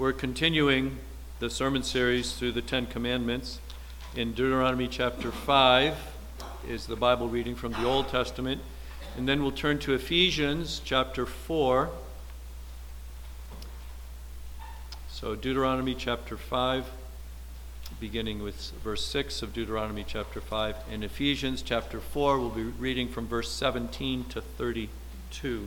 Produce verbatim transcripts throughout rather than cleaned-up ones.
We're continuing the sermon series through the Ten Commandments. In Deuteronomy chapter five is the Bible reading from the Old Testament. And then we'll turn to Ephesians chapter four. So Deuteronomy chapter five, beginning with verse six of Deuteronomy chapter five. And Ephesians chapter four, we'll be reading from verse seventeen to thirty-two.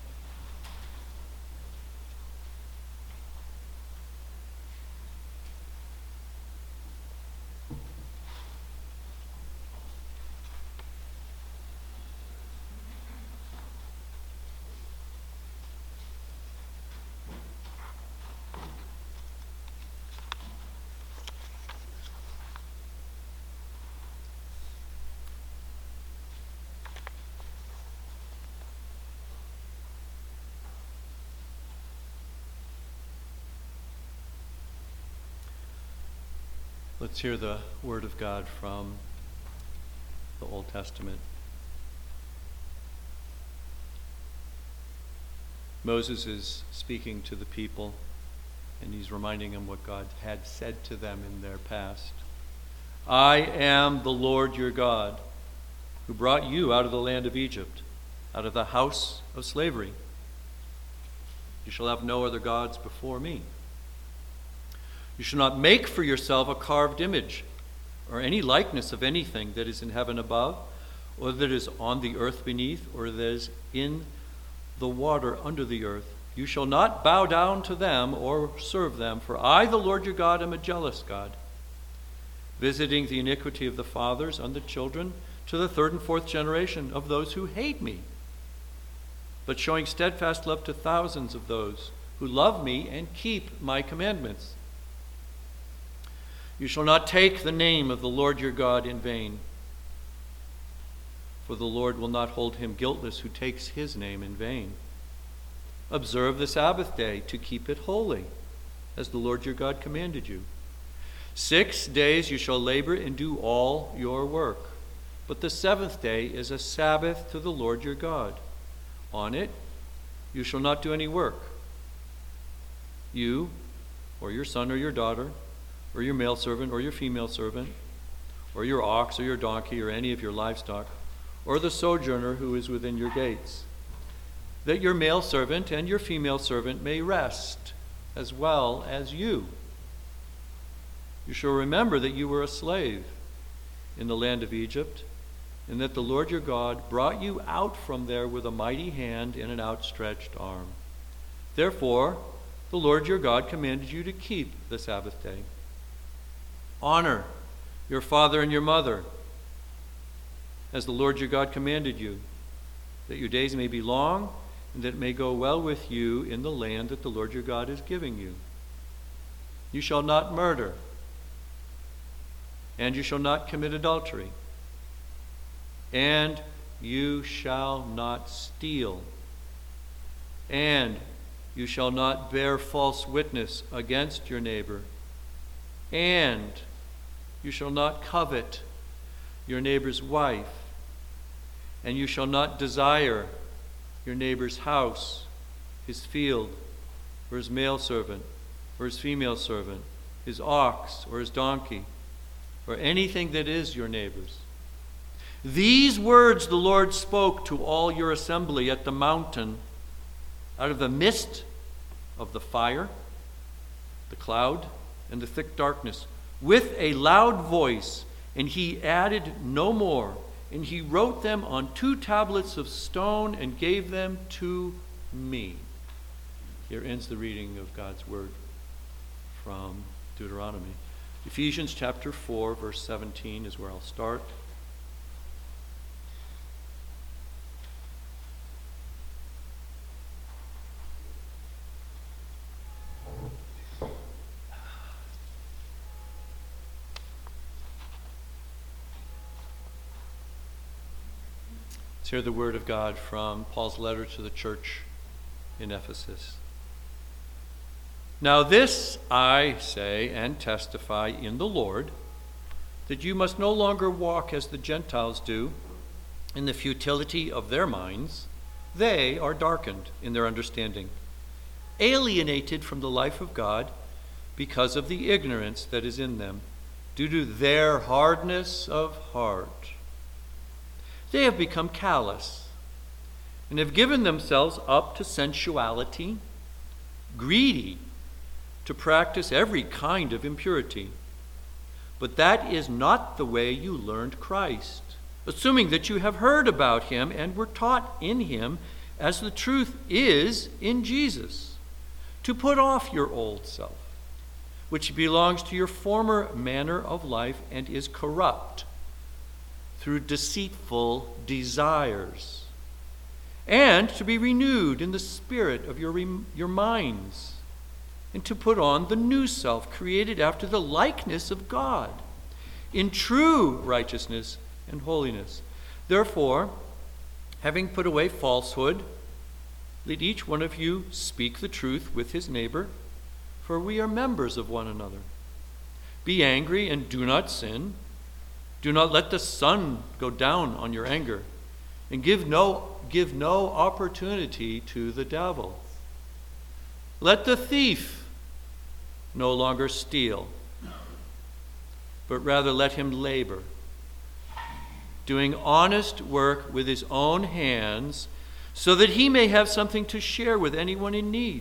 Let's hear the word of God from the Old Testament. Moses is speaking to the people, and he's reminding them what God had said to them in their past. I am the Lord your God, who brought you out of the land of Egypt, out of the house of slavery. You shall have no other gods before me. You shall not make for yourself a carved image or any likeness of anything that is in heaven above, or that is on the earth beneath, or that is in the water under the earth. You shall not bow down to them or serve them, for I, the Lord your God, am a jealous God, visiting the iniquity of the fathers on the children to the third and fourth generation of those who hate me, but showing steadfast love to thousands of those who love me and keep my commandments. You shall not take the name of the Lord your God in vain, for the Lord will not hold him guiltless who takes his name in vain. Observe the Sabbath day to keep it holy, as the Lord your God commanded you. Six days you shall labor and do all your work, but the seventh day is a Sabbath to the Lord your God. On it you shall not do any work, you or your son or your daughter, or your male servant, or your female servant, or your ox, or your donkey, or any of your livestock, or the sojourner who is within your gates, that your male servant and your female servant may rest, as well as you. You shall remember that you were a slave in the land of Egypt, and that the Lord your God brought you out from there with a mighty hand and an outstretched arm. Therefore, the Lord your God commanded you to keep the Sabbath day. Honor your father and your mother, as the Lord your God commanded you, that your days may be long, and that it may go well with you in the land that the Lord your God is giving you. You shall not murder, and you shall not commit adultery, and you shall not steal, and you shall not bear false witness against your neighbor, and you shall not covet your neighbor's wife, and you shall not desire your neighbor's house, his field, or his male servant, or his female servant, his ox, or his donkey, or anything that is your neighbor's. These words the Lord spoke to all your assembly at the mountain, out of the midst of the fire, the cloud, and the thick darkness, with a loud voice, and he added no more. And he wrote them on two tablets of stone and gave them to me. Here ends the reading of God's word from Deuteronomy. Ephesians chapter four, verse seventeen is where I'll start. Let's hear the word of God from Paul's letter to the church in Ephesus. Now this I say and testify in the Lord, that you must no longer walk as the Gentiles do, in the futility of their minds. They are darkened in their understanding, alienated from the life of God because of the ignorance that is in them, due to their hardness of heart. They have become callous and have given themselves up to sensuality, greedy to practice every kind of impurity. But that is not the way you learned Christ, assuming that you have heard about him and were taught in him, as the truth is in Jesus, to put off your old self, which belongs to your former manner of life and is corrupt through deceitful desires, and to be renewed in the spirit of your, your minds, and to put on the new self, created after the likeness of God, in true righteousness and holiness. Therefore, having put away falsehood, let each one of you speak the truth with his neighbor, for we are members of one another. Be angry and do not sin. Do not let the sun go down on your anger, and give no, give no opportunity to the devil. Let the thief no longer steal, but rather let him labor, doing honest work with his own hands, so that he may have something to share with anyone in need.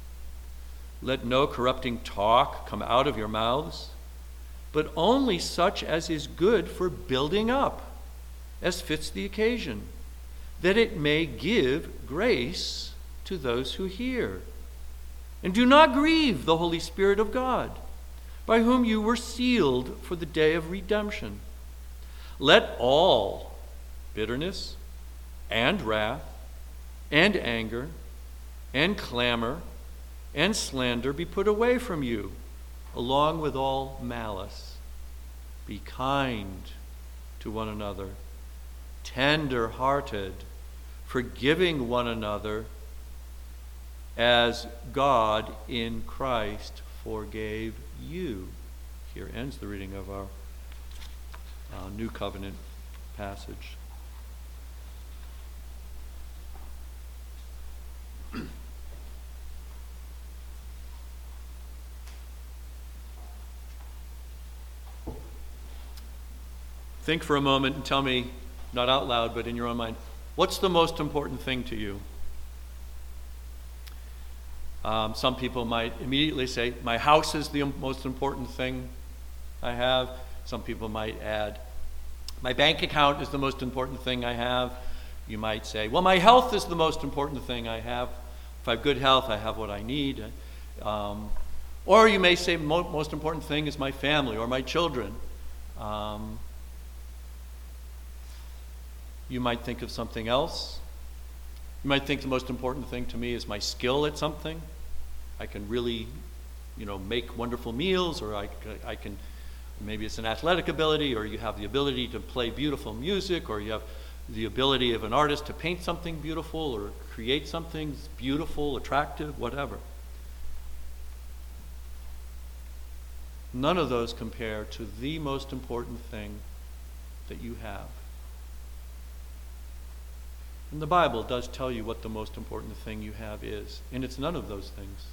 Let no corrupting talk come out of your mouths, but only such as is good for building up, as fits the occasion, that it may give grace to those who hear. And do not grieve the Holy Spirit of God, by whom you were sealed for the day of redemption. Let all bitterness and wrath and anger and clamor and slander be put away from you, along with all malice. Be kind to one another, tender-hearted, forgiving one another, as God in Christ forgave you. Here ends the reading of our uh, New Covenant passage. Think for a moment and tell me, not out loud, but in your own mind, what's the most important thing to you? Um, some people might immediately say, my house is the most important thing I have. Some people might add, my bank account is the most important thing I have. You might say, well, my health is the most important thing I have. If I have good health, I have what I need. Um, or you may say, mo- most important thing is my family or my children. Um, You might think of something else. You might think the most important thing to me is my skill at something. I can really, you know, make wonderful meals, or I, I can, maybe it's an athletic ability, or you have the ability to play beautiful music, or you have the ability of an artist to paint something beautiful or create something beautiful, attractive, whatever. None of those compare to the most important thing that you have. And the Bible does tell you what the most important thing you have is, and it's none of those things.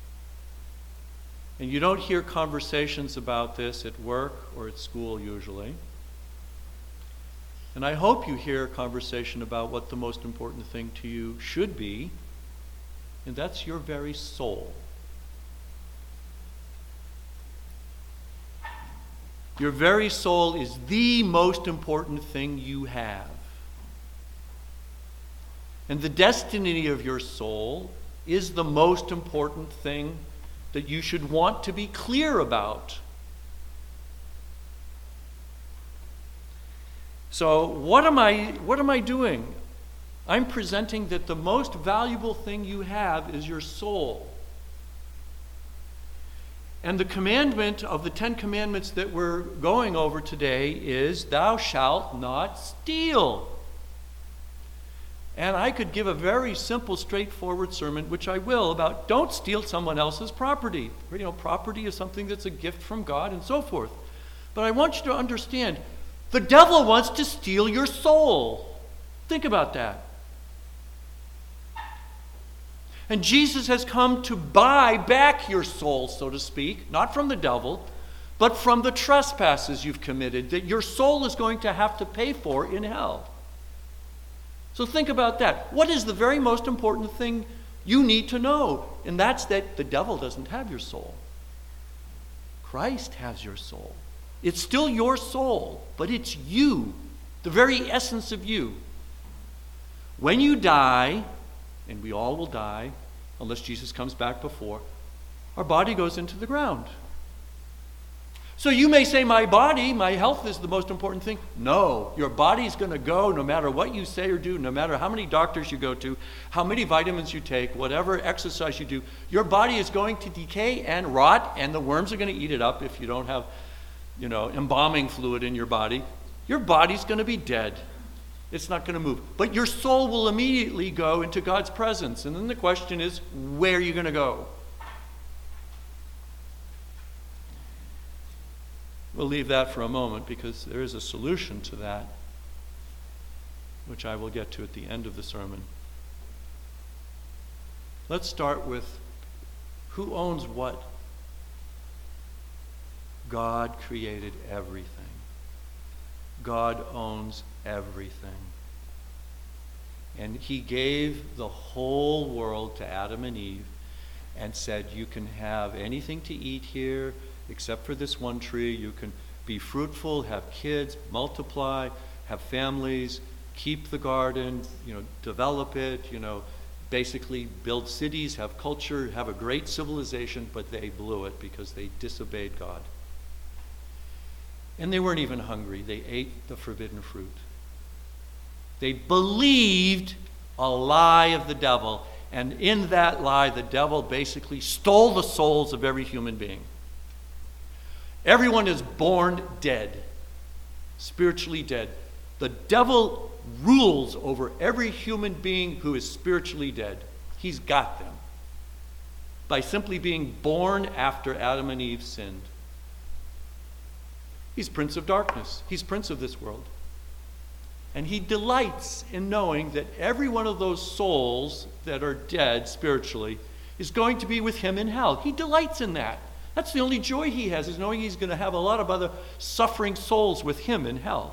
And you don't hear conversations about this at work or at school usually. And I hope you hear a conversation about what the most important thing to you should be, and that's your very soul. Your very soul is the most important thing you have. And the destiny of your soul is the most important thing that you should want to be clear about. So what am I, what am I doing? I'm presenting that the most valuable thing you have is your soul. And the commandment of the Ten Commandments that we're going over today is, thou shalt not steal. And I could give a very simple, straightforward sermon, which I will, about don't steal someone else's property. You know, property is something that's a gift from God and so forth. But I want you to understand, the devil wants to steal your soul. Think about that. And Jesus has come to buy back your soul, so to speak, not from the devil, but from the trespasses you've committed, that your soul is going to have to pay for in hell. So think about that. What is the very most important thing you need to know? And that's that the devil doesn't have your soul. Christ has your soul. It's still your soul, but it's you, the very essence of you. When you die, and we all will die, unless Jesus comes back before, our body goes into the ground. So you may say, my body, my health is the most important thing. No, your body's going to go no matter what you say or do, no matter how many doctors you go to, how many vitamins you take, whatever exercise you do. Your body is going to decay and rot, and the worms are going to eat it up if you don't have, you know, embalming fluid in your body. Your body's going to be dead. It's not going to move. But your soul will immediately go into God's presence. And then the question is, where are you going to go? We'll leave that for a moment because there is a solution to that, which I will get to at the end of the sermon. Let's start with who owns what? God created everything. God owns everything. And he gave the whole world to Adam and Eve and said, you can have anything to eat here, except for this one tree. You can be fruitful, have kids, multiply, have families, keep the garden, you know, develop it, you know, basically build cities, have culture, have a great civilization, but they blew it because they disobeyed God. And they weren't even hungry. They ate the forbidden fruit. They believed a lie of the devil, and in that lie, the devil basically stole the souls of every human being. Everyone is born dead, spiritually dead. The devil rules over every human being who is spiritually dead. He's got them by simply being born after Adam and Eve sinned. He's prince of darkness. He's prince of this world. And he delights in knowing that every one of those souls that are dead spiritually is going to be with him in hell. He delights in that. That's the only joy he has, is knowing he's going to have a lot of other suffering souls with him in hell.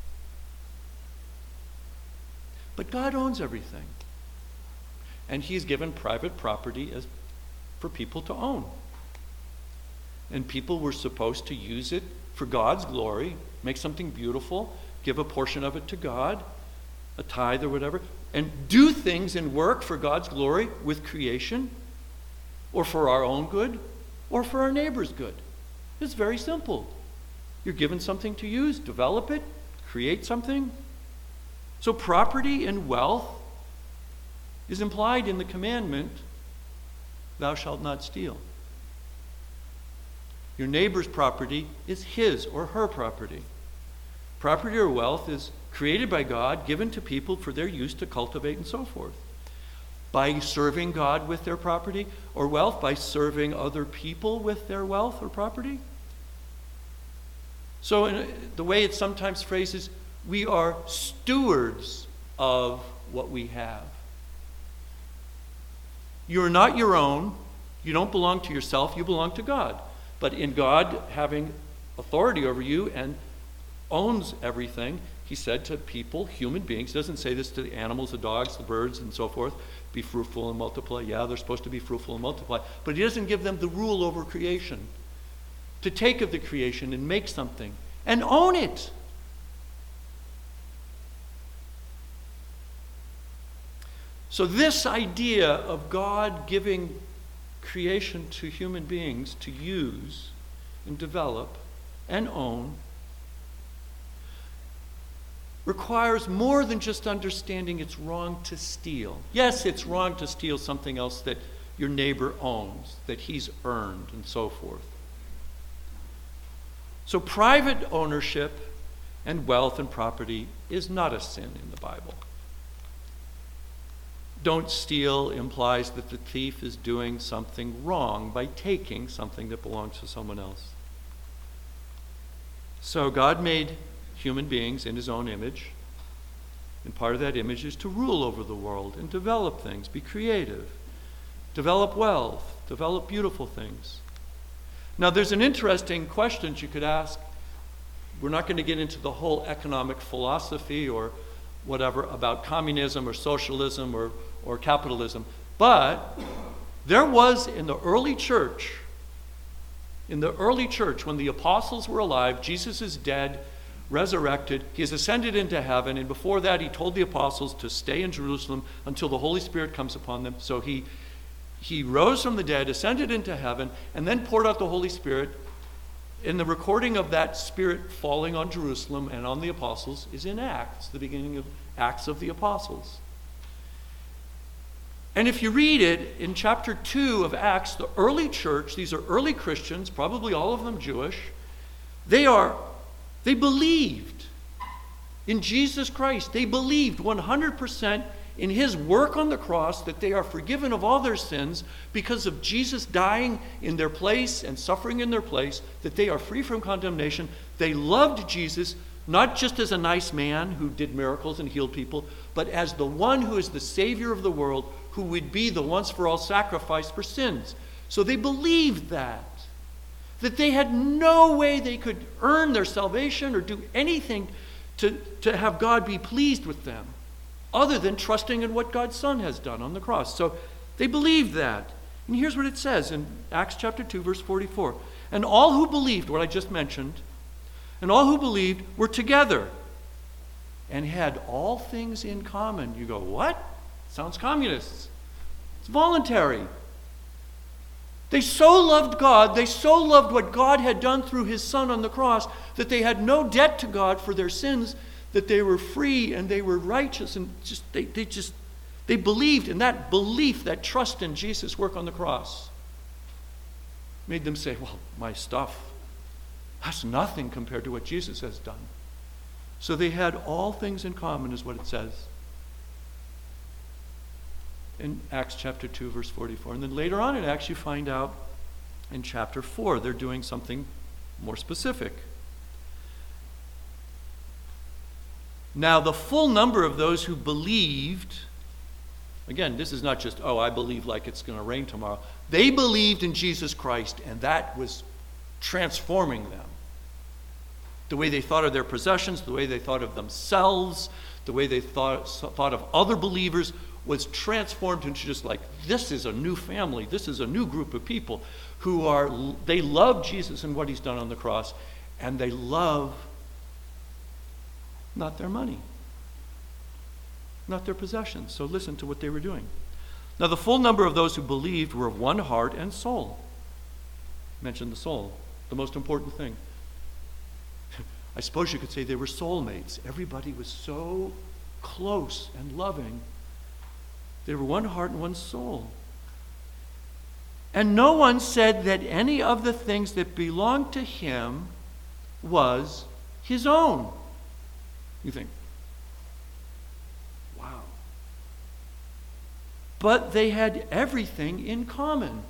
But God owns everything. And he's given private property as for people to own. And people were supposed to use it for God's glory, make something beautiful, give a portion of it to God, a tithe or whatever, and do things and work for God's glory with creation, or for our own good, or for our neighbor's good. It's very simple. You're given something to use, develop it, create something. So property and wealth is implied in the commandment, thou shalt not steal. Your neighbor's property is his or her property. Property or wealth is created by God, given to people for their use to cultivate and so forth. By serving God with their property or wealth, by serving other people with their wealth or property. So in the way it's sometimes phrased is, we are stewards of what we have. You're not your own. You don't belong to yourself. You belong to God. But in God having authority over you and owns everything, he said to people, human beings, doesn't say this to the animals, the dogs, the birds, and so forth, be fruitful and multiply. Yeah, they're supposed to be fruitful and multiply. But he doesn't give them the rule over creation, to take of the creation and make something and own it. So this idea of God giving creation to human beings to use and develop and own requires more than just understanding it's wrong to steal. Yes, it's wrong to steal something else that your neighbor owns, that he's earned, and so forth. So private ownership and wealth and property is not a sin in the Bible. Don't steal implies that the thief is doing something wrong by taking something that belongs to someone else. So God made human beings in his own image, and part of that image is to rule over the world and develop things, be creative. develop wealth, develop beautiful things. Now, there's an interesting question you could ask. We're not going to get into the whole economic philosophy or whatever about communism or socialism or, or capitalism. But there was in the early church, in the early church, when the apostles were alive, Jesus is dead, resurrected, he has ascended into heaven, and before that he told the apostles to stay in Jerusalem until the Holy Spirit comes upon them. So he, he rose from the dead, ascended into heaven, and then poured out the Holy Spirit. In the recording of that Spirit falling on Jerusalem and on the apostles is in Acts, the beginning of Acts of the Apostles. And if you read it in chapter two of Acts, the early church, these are early Christians, probably all of them Jewish, they are, they believed in Jesus Christ. They believed one hundred percent in his work on the cross, that they are forgiven of all their sins because of Jesus dying in their place and suffering in their place, that they are free from condemnation. They loved Jesus, not just as a nice man who did miracles and healed people, but as the one who is the Savior of the world, who would be the once-for-all sacrifice for sins. So they believed that, that they had no way they could earn their salvation or do anything to, to have God be pleased with them, other than trusting in what God's Son has done on the cross. So they believed that. And here's what it says in Acts chapter two, verse forty-four. And all who believed, what I just mentioned, and all who believed were together and had all things in common. You go, what? Sounds communist. It's voluntary. They so loved God, they so loved what God had done through his Son on the cross, that they had no debt to God for their sins, that they were free and they were righteous, and just they, they just they believed, in that belief, that trust in Jesus' work on the cross made them say, well, my stuff, that's nothing compared to what Jesus has done. So they had all things in common, is what it says in Acts chapter two, verse forty-four. And then later on in Acts, you find out in chapter four, they're doing something more specific. Now, the full number of those who believed, again, this is not just, oh, I believe like it's going to rain tomorrow. They believed in Jesus Christ, and that was transforming them. The way they thought of their possessions, the way they thought of themselves, the way they thought, thought of other believers was transformed into just like, this is a new family. This is a new group of people who are, they love Jesus and what he's done on the cross, and they love not their money, not their possessions. So listen to what they were doing. Now, the full number of those who believed were of one heart and soul. I mentioned the soul, the most important thing. I suppose you could say they were soulmates. Everybody was so close and loving. They were one heart and one soul. And no one said that any of the things that belonged to him was his own. You think, wow. But they had everything in common.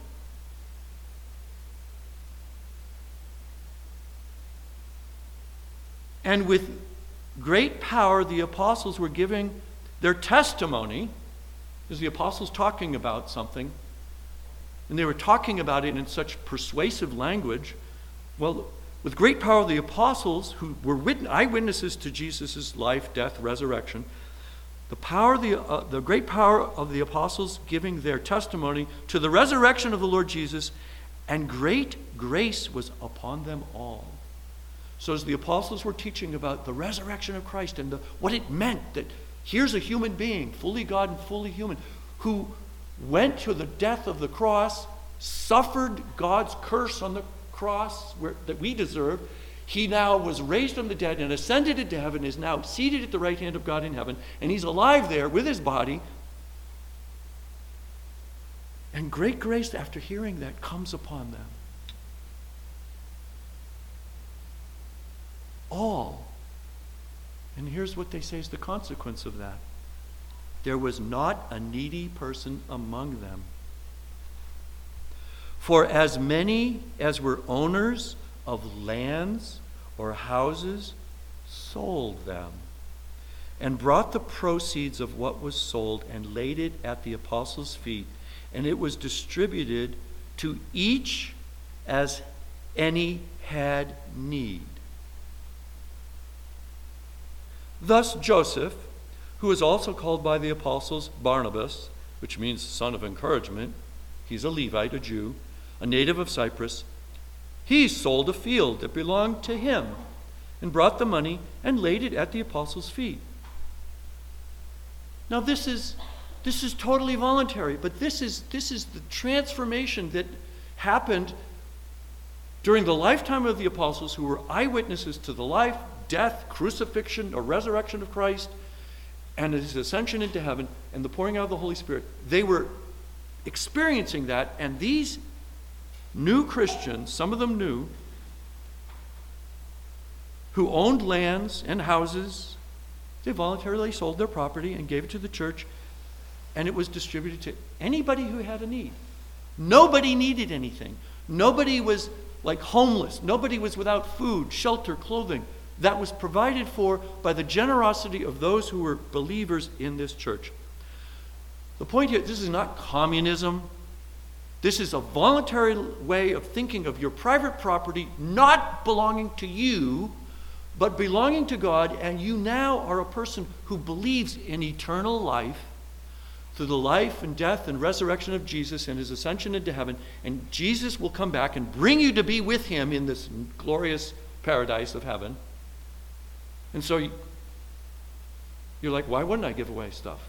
And with great power, the apostles were giving their testimony, as the apostles talking about something, and they were talking about it in such persuasive language. Well, with great power, the apostles, who were witness, eyewitnesses to Jesus' life, death, resurrection, the power, the, uh, the great power of the apostles giving their testimony to the resurrection of the Lord Jesus, and great grace was upon them all. So as the apostles were teaching about the resurrection of Christ and the, what it meant, that here's a human being, fully God and fully human, who went to the death of the cross, suffered God's curse on the cross where, that we deserve. He now was raised from the dead and ascended into heaven, is now seated at the right hand of God in heaven, and he's alive there with his body. And great grace, after hearing that, comes upon them. All. And here's what they say is the consequence of that. There was not a needy person among them. For as many as were owners of lands or houses sold them, and brought the proceeds of what was sold and laid it at the apostles' feet, and it was distributed to each as any had need. Thus Joseph, who is also called by the apostles Barnabas, which means son of encouragement, he's a Levite, a Jew, a native of Cyprus, he sold a field that belonged to him and brought the money and laid it at the apostles' feet. Now this is this is totally voluntary, but this is this is the transformation that happened during the lifetime of the apostles, who were eyewitnesses to the life, death, crucifixion, or resurrection of Christ, and his ascension into heaven, and the pouring out of the Holy Spirit. They were experiencing that, and these new Christians, some of them new, who owned lands and houses, they voluntarily sold their property and gave it to the church, and it was distributed to anybody who had a need. Nobody needed anything. Nobody was like homeless. Nobody was without food, shelter, clothing. That was provided for by the generosity of those who were believers in this church. The point here, this is not communism. This is a voluntary way of thinking of your private property not belonging to you, but belonging to God, and you now are a person who believes in eternal life through the life and death and resurrection of Jesus and his ascension into heaven, and Jesus will come back and bring you to be with him in this glorious paradise of heaven. And so you, you're like, why wouldn't I give away stuff?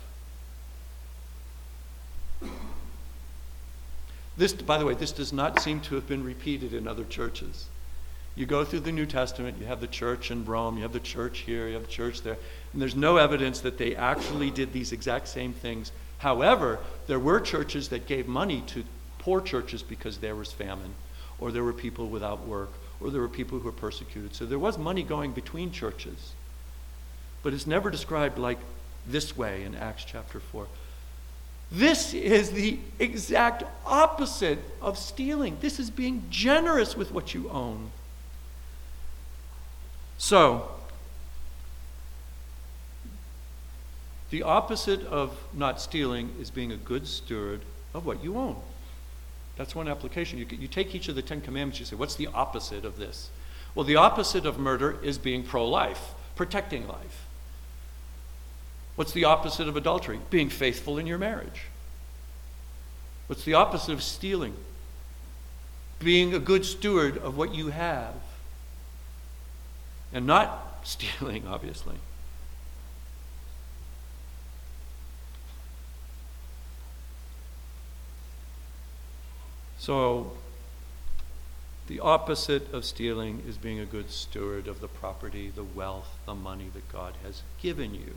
This, by the way, this does not seem to have been repeated in other churches. You go through the New Testament, you have the church in Rome, you have the church here, you have the church there, and there's no evidence that they actually did these exact same things. However, there were churches that gave money to poor churches because there was famine, or there were people without work, or there were people who were persecuted. So there was money going between churches. But it's never described like this way in Acts chapter four. This is the exact opposite of stealing. This is being generous with what you own. So, the opposite of not stealing is being a good steward of what you own. That's one application. You, you take each of the Ten Commandments, you say, what's the opposite of this? Well, the opposite of murder is being pro-life, protecting life. What's the opposite of adultery? Being faithful in your marriage. What's the opposite of stealing? Being a good steward of what you have. And not stealing, obviously. So, the opposite of stealing is being a good steward of the property, the wealth, the money that God has given you.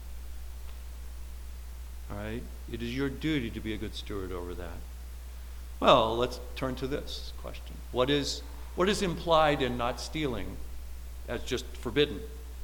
All right? It is your duty to be a good steward over that. Well, let's turn to this question. What is, what is implied in not stealing as just forbidden?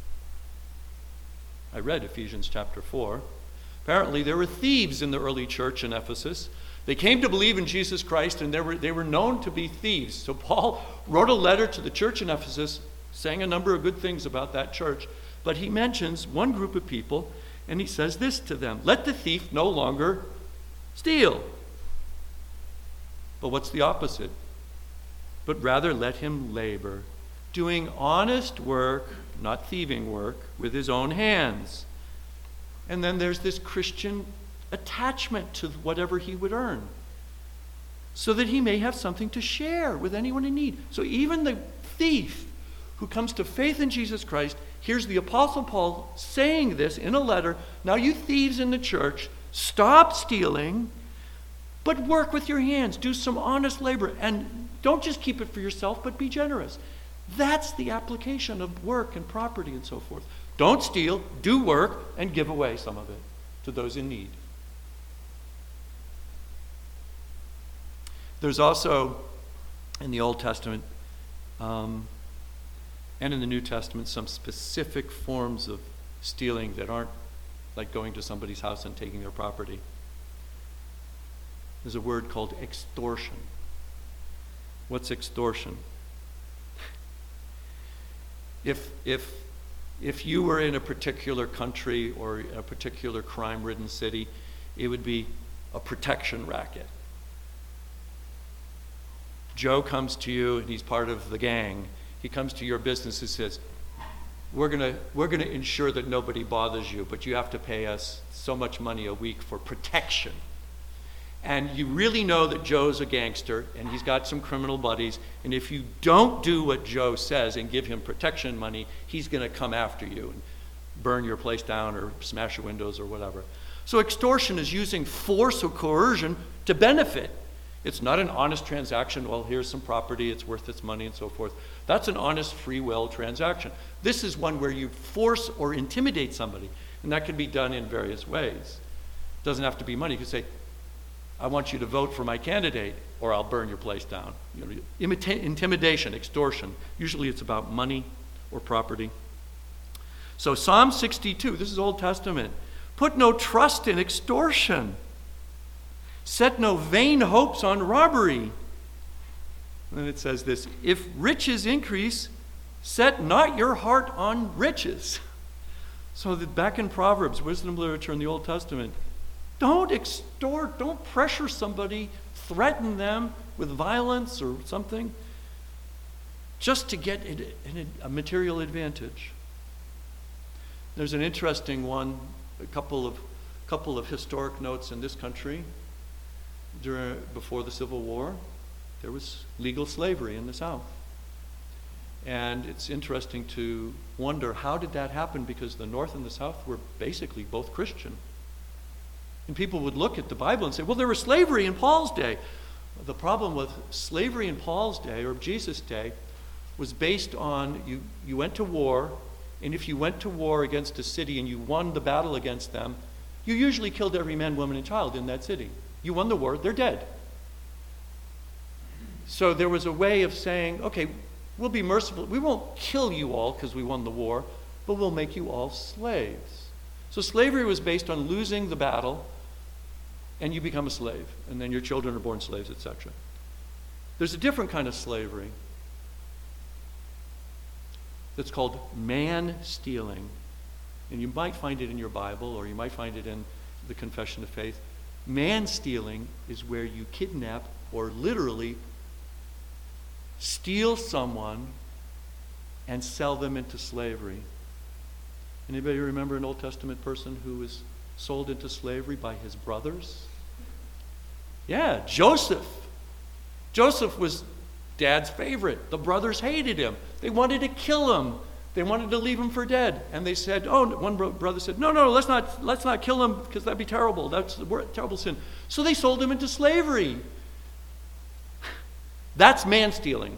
I read Ephesians chapter four. Apparently, there were thieves in the early church in Ephesus. They came to believe in Jesus Christ, and they were, they were known to be thieves. So Paul wrote a letter to the church in Ephesus, saying a number of good things about that church. But he mentions one group of people, and he says this to them: let the thief no longer steal. But what's the opposite? But rather let him labor, doing honest work, not thieving work, with his own hands. And then there's this Christian attachment to whatever he would earn, so that he may have something to share with anyone in need. So even the thief who comes to faith in Jesus Christ, here's the Apostle Paul saying this in a letter: now you thieves in the church, stop stealing, but work with your hands, do some honest labor, and don't just keep it for yourself, but be generous. That's the application of work and property and so forth. Don't steal, do work, and give away some of it to those in need. There's also, in the Old Testament um, and in the New Testament, some specific forms of stealing that aren't like going to somebody's house and taking their property. There's a word called extortion. What's extortion? If, if, if you were in a particular country or a particular crime-ridden city, it would be a protection racket. Joe comes to you, and he's part of the gang. He comes to your business and says, we're gonna, we're gonna ensure that nobody bothers you, but you have to pay us so much money a week for protection. And you really know that Joe's a gangster, and he's got some criminal buddies, and if you don't do what Joe says and give him protection money, he's gonna come after you and burn your place down or smash your windows or whatever. So extortion is using force or coercion to benefit. It's not an honest transaction. Well, here's some property, it's worth its money and so forth. That's an honest free will transaction. This is one where you force or intimidate somebody, and that can be done in various ways. It doesn't have to be money. You can say, I want you to vote for my candidate, or I'll burn your place down. You know, imita- intimidation, extortion. Usually it's about money or property. So Psalm sixty-two, this is Old Testament. Put no trust in extortion. Set no vain hopes on robbery. And then it says this, if riches increase, set not your heart on riches. So that back in Proverbs, wisdom literature in the Old Testament, don't extort, don't pressure somebody, threaten them with violence or something, just to get a material advantage. There's an interesting one, a couple of, couple of historic notes in this country. During, before the Civil War, there was legal slavery in the South. And it's interesting to wonder, how did that happen? Because the North and the South were basically both Christian. And people would look at the Bible and say, well, there was slavery in Paul's day. The problem with slavery in Paul's day, or Jesus' day, was based on you, you went to war, and if you went to war against a city and you won the battle against them, you usually killed every man, woman, and child in that city. You won the war, they're dead. So there was a way of saying, okay, we'll be merciful. We won't kill you all because we won the war, but we'll make you all slaves. So slavery was based on losing the battle, and you become a slave, and then your children are born slaves, et cetera. There's a different kind of slavery that's called man-stealing. And you might find it in your Bible, or you might find it in the Confession of Faith. Man-stealing is where you kidnap or literally steal someone and sell them into slavery. Anybody remember an Old Testament person who was sold into slavery by his brothers? Yeah, Joseph. Joseph was Dad's favorite. The brothers hated him. They wanted to kill him. They wanted to leave him for dead. And they said, oh, one bro- brother said, no, no, let's not, let's not kill him because that'd be terrible. That's a terrible sin. So they sold him into slavery. That's man-stealing.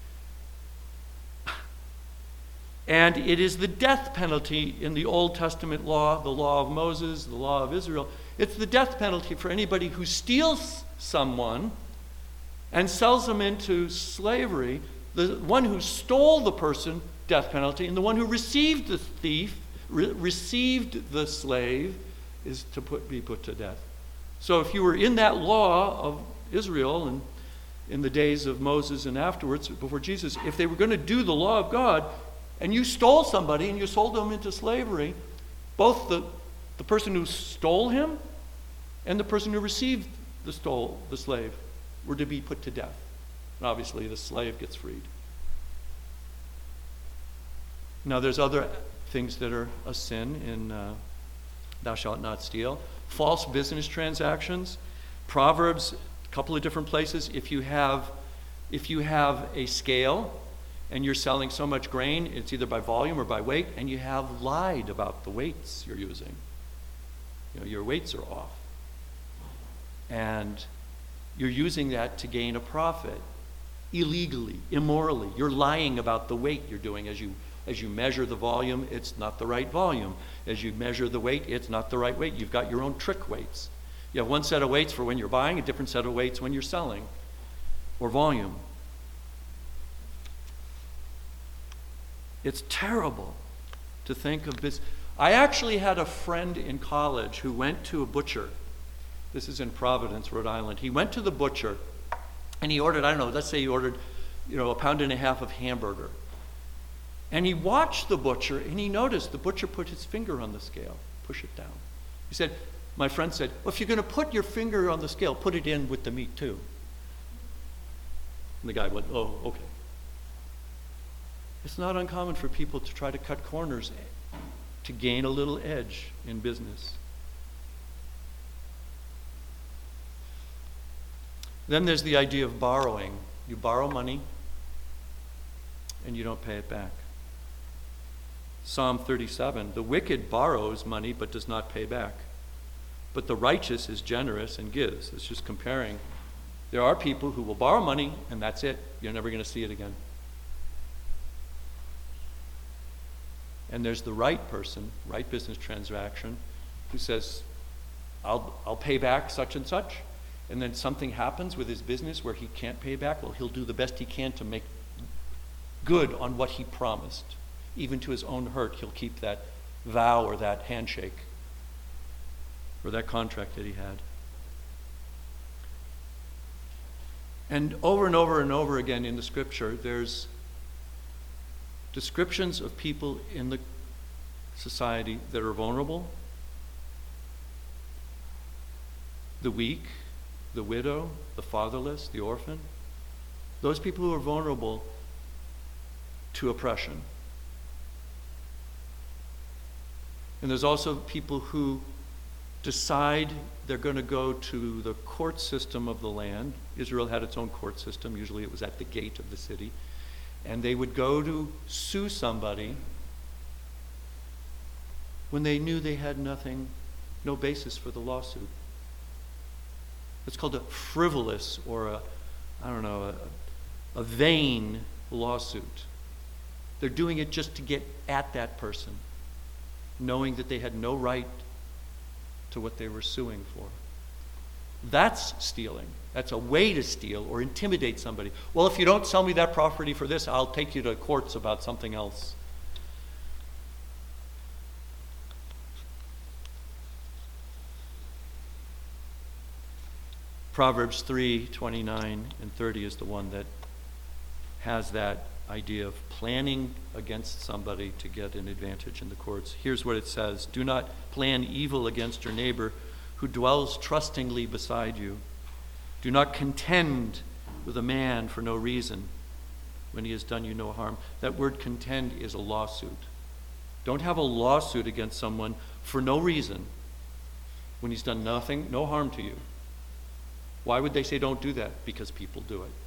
And it is the death penalty in the Old Testament law, the law of Moses, the law of Israel. It's the death penalty for anybody who steals someone and sells them into slavery. The one who stole the person, death penalty, and the one who received the thief, re- received the slave, is to put, be put to death. So if you were in that law of Israel and in the days of Moses and afterwards, before Jesus, if they were going to do the law of God, and you stole somebody and you sold them into slavery, both the, the person who stole him and the person who received the stole the slave were to be put to death. And obviously the slave gets freed. Now there's other things that are a sin in uh, thou shalt not steal. False business transactions. Proverbs, a couple of different places. If you have, if you have a scale and you're selling so much grain, it's either by volume or by weight, and you have lied about the weights you're using. You know, your weights are off. And you're using that to gain a profit illegally, immorally. You're lying about the weight you're doing. As you as you measure the volume, it's not the right volume. As you measure the weight, it's not the right weight. You've got your own trick weights. You have one set of weights for when you're buying, a different set of weights when you're selling, or volume. It's terrible to think of this. I actually had a friend in college who went to a butcher. This is in Providence, Rhode Island. He went to the butcher and he ordered, I don't know, let's say he ordered, you know, a pound and a half of hamburger. And he watched the butcher and he noticed the butcher put his finger on the scale, push it down. He said, My friend said, well, if you're going to put your finger on the scale, put it in with the meat too. And the guy went, oh, okay. It's not uncommon for people to try to cut corners to gain a little edge in business. Then there's the idea of borrowing. You borrow money and you don't pay it back. Psalm thirty-seven, the wicked borrows money but does not pay back. But the righteous is generous and gives. It's just comparing. There are people who will borrow money and that's it. You're never going to see it again. And there's the right person, right business transaction, who says, I'll, I'll pay back such and such. And then something happens with his business where he can't pay back. Well, he'll do the best he can to make good on what he promised. Even to his own hurt, he'll keep that vow or that handshake or that contract that he had. And over and over and over again in the scripture, there's descriptions of people in the society that are vulnerable, the weak, the widow, the fatherless, the orphan. Those people who are vulnerable to oppression. And there's also people who decide they're going to go to the court system of the land. Israel had its own court system. Usually it was at the gate of the city. And they would go to sue somebody when they knew they had nothing, no basis for the lawsuit. It's called a frivolous or a, I don't know, a, a vain lawsuit. They're doing it just to get at that person, knowing that they had no right to what they were suing for. That's stealing. That's a way to steal or intimidate somebody. Well, if you don't sell me that property for this, I'll take you to courts about something else. Proverbs three, twenty-nine and thirty is the one that has that idea of planning against somebody to get an advantage in the courts. Here's what it says. Do not plan evil against your neighbor who dwells trustingly beside you. Do not contend with a man for no reason when he has done you no harm. That word contend is a lawsuit. Don't have a lawsuit against someone for no reason when he's done nothing, no harm to you. Why would they say don't do that? Because people do it.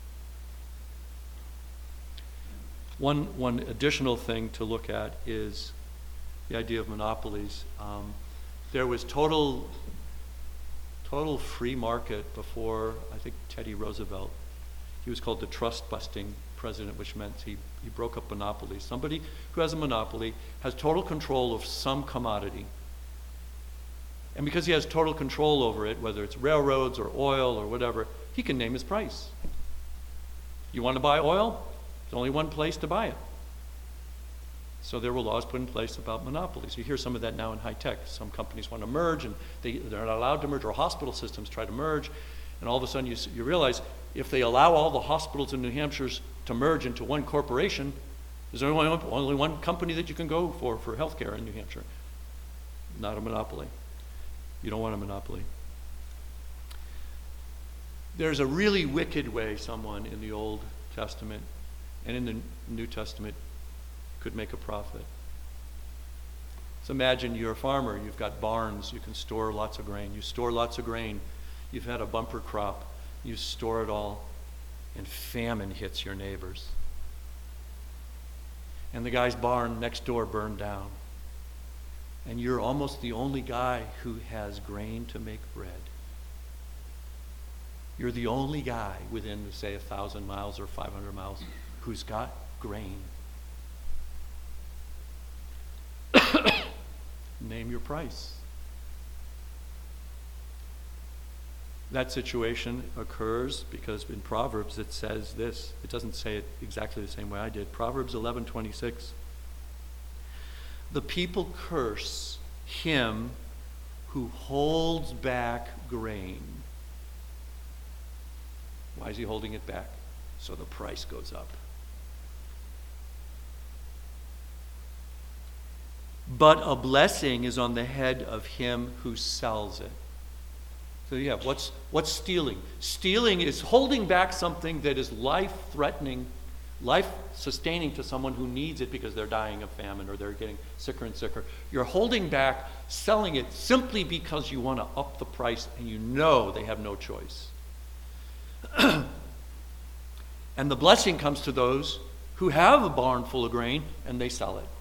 One, one additional thing to look at is the idea of monopolies. Um, there was total, total free market before, I think, Teddy Roosevelt. He was called the trust-busting president, which meant he, he broke up monopolies. Somebody who has a monopoly has total control of some commodity. And because he has total control over it, whether it's railroads or oil or whatever, he can name his price. You want to buy oil? There's only one place to buy it. So there were laws put in place about monopolies. You hear some of that now in high tech. Some companies want to merge, and they, they're not allowed to merge, or hospital systems try to merge. And all of a sudden you, you realize if they allow all the hospitals in New Hampshire to merge into one corporation, there's only one, only one company that you can go for for healthcare in New Hampshire. Not a monopoly. You don't want a monopoly. There's a really wicked way someone in the Old Testament and in the New Testament could make a profit. So imagine you're a farmer, you've got barns, you can store lots of grain. You store lots of grain, you've had a bumper crop, you store it all, and famine hits your neighbors. And the guy's barn next door burned down. And you're almost the only guy who has grain to make bread. You're the only guy within, say, a thousand miles or five hundred miles who's got grain. Name your price. That situation occurs because in Proverbs it says this. It doesn't say it exactly the same way I did. Proverbs eleven twenty-six. The people curse him who holds back grain. Why is he holding it back? So the price goes up. but a blessing is on the head of him who sells it. So yeah, what's what's stealing? Stealing is holding back something that is life-threatening, life-sustaining to someone who needs it because they're dying of famine or they're getting sicker and sicker. You're holding back, selling it simply because you want to up the price and you know they have no choice. And the blessing comes to those who have a barn full of grain and they sell it.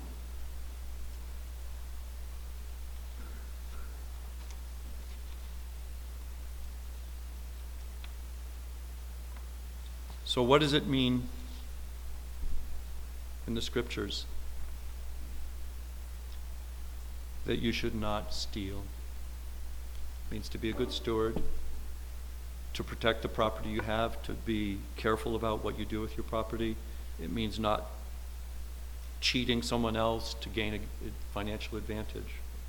So what does it mean in the scriptures that you should not steal? It means to be a good steward, to protect the property you have, to be careful about what you do with your property. It means not cheating someone else to gain a financial advantage.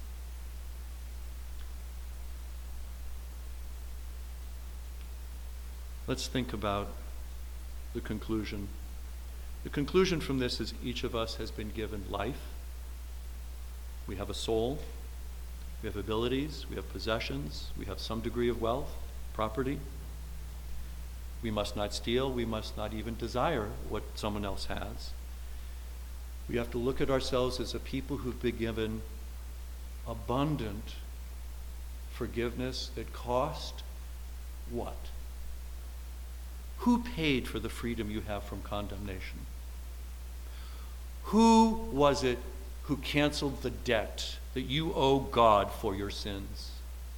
Let's think about the conclusion. The conclusion from this is each of us has been given life. We have a soul. We have abilities. We have possessions. We have some degree of wealth, property. We must not steal. We must not even desire what someone else has. We have to look at ourselves as a people who've been given abundant forgiveness that cost what? Who paid for the freedom you have from condemnation? Who was it who canceled the debt that you owe God for your sins?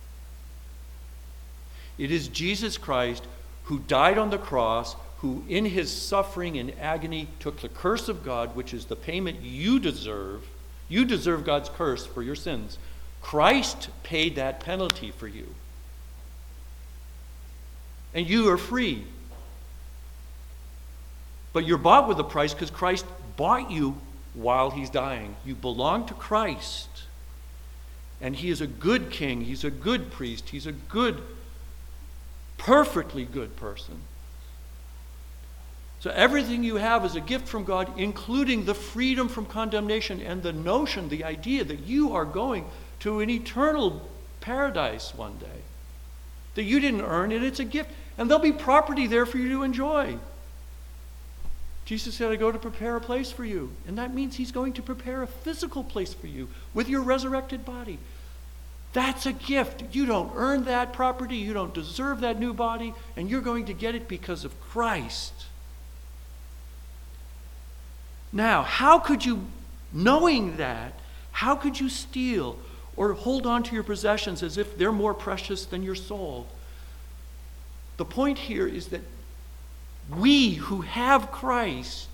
It is Jesus Christ who died on the cross, who in his suffering and agony took the curse of God, which is the payment you deserve. You deserve God's curse for your sins. Christ paid that penalty for you. And you are free. But you're bought with a price because Christ bought you while he's dying. You belong to Christ. And he is a good king. He's a good priest. He's a good, perfectly good person. So everything you have is a gift from God, including the freedom from condemnation and the notion, the idea that you are going to an eternal paradise one day. That you didn't earn it. It's a gift. And there'll be property there for you to enjoy. Jesus said, I go to prepare a place for you. And that means he's going to prepare a physical place for you with your resurrected body. That's a gift. You don't earn that property. You don't deserve that new body. And you're going to get it because of Christ. Now, how could you, knowing that, how could you steal or hold on to your possessions as if they're more precious than your soul? The point here is that we who have Christ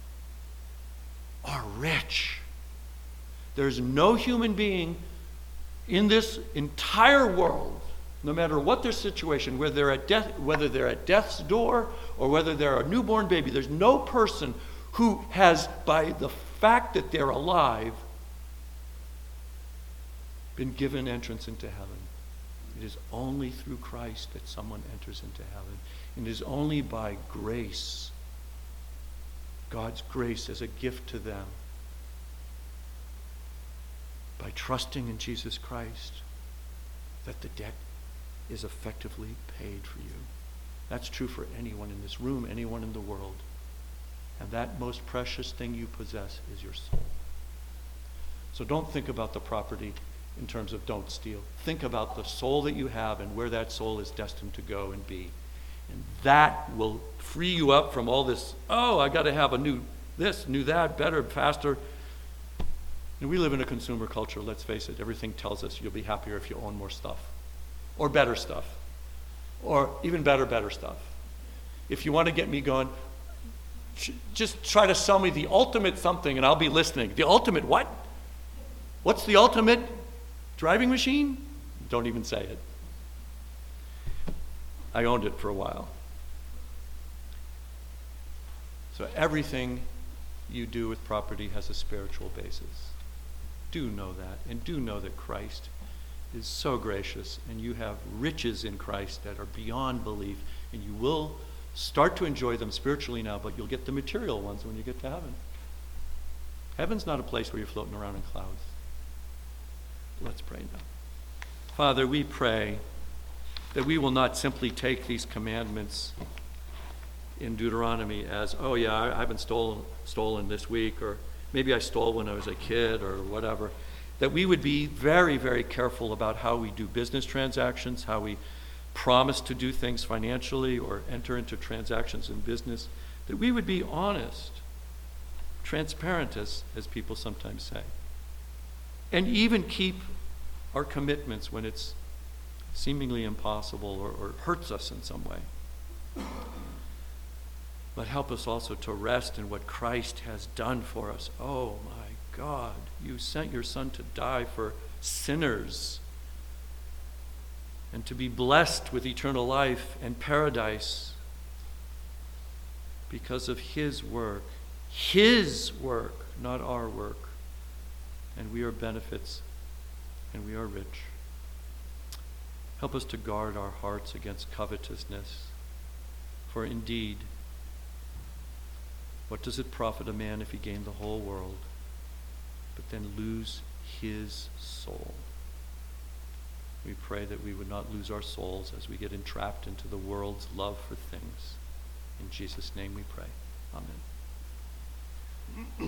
are rich. There's no human being in this entire world, no matter what their situation, whether they're at death, whether they're at death's door or whether they're a newborn baby, there's no person who has, by the fact that they're alive, been given entrance into heaven. It is only through Christ that someone enters into heaven. And it is only by grace, God's grace as a gift to them, by trusting in Jesus Christ, that the debt is effectively paid for you. That's true for anyone in this room, anyone in the world. And that most precious thing you possess is your soul. So don't think about the property in terms of don't steal. Think about the soul that you have and where that soul is destined to go and be. And that will free you up from all this, oh, I got to have a new this, new that, better, faster. And we live in a consumer culture, let's face it. Everything tells us you'll be happier if you own more stuff. Or better stuff. Or even better, better stuff. If you want to get me going, just try to sell me the ultimate something and I'll be listening. The ultimate what? What's the ultimate driving machine? Don't even say it. I owned it for a while. So everything you do with property has a spiritual basis. Do know that, and do know that Christ is so gracious, and you have riches in Christ that are beyond belief, and you will start to enjoy them spiritually now, but you'll get the material ones when you get to heaven. Heaven's not a place where you're floating around in clouds. Let's pray now. Father, we pray that we will not simply take these commandments in Deuteronomy as, oh yeah, I haven't stolen, stolen this week, or maybe I stole when I was a kid, or whatever. That we would be very, very careful about how we do business transactions, how we promise to do things financially or enter into transactions in business. That we would be honest, transparent, as, as people sometimes say. And even keep our commitments when it's seemingly impossible or, or hurts us in some way. But help us also to rest in what Christ has done for us. Oh my God, you sent your Son to die for sinners and to be blessed with eternal life and paradise because of his work. His work, not our work. And we are benefits, and we are rich. Help us to guard our hearts against covetousness. For indeed, what does it profit a man if he gain the whole world, but then lose his soul? We pray that we would not lose our souls as we get entrapped into the world's love for things. In Jesus' name we pray. Amen.